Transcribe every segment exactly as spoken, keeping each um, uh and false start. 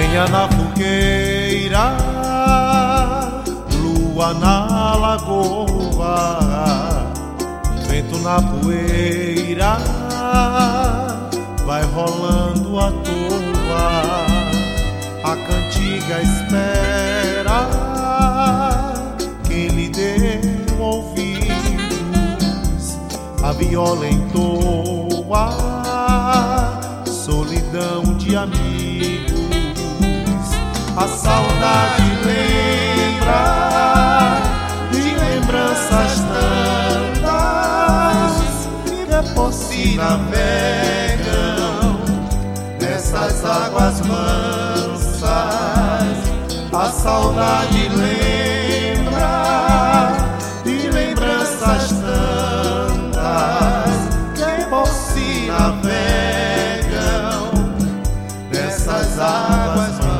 Lenha na fogueira, lua na lagoa, vento na poeira, vai rolando à toa. A cantiga espera quem lhe deu ouvidos, a viola entoa, solidão de amigos. A saudade lembra de lembranças tantas que por si navegam nessas águas mansas. A saudade lembra de lembranças tantas que por si navegam nessas águas mansas.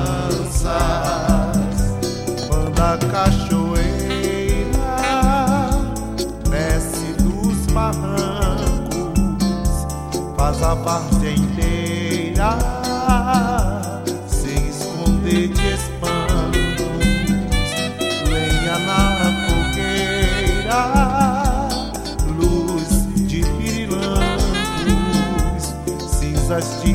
Quando a cachoeira desce dos barrancos, faz a várzea inteira se esconder de espantos. Lenha na fogueira, luz de pirilampos, cinzas de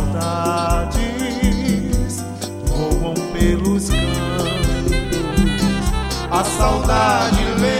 saudades voam pelos campos. A saudade lembra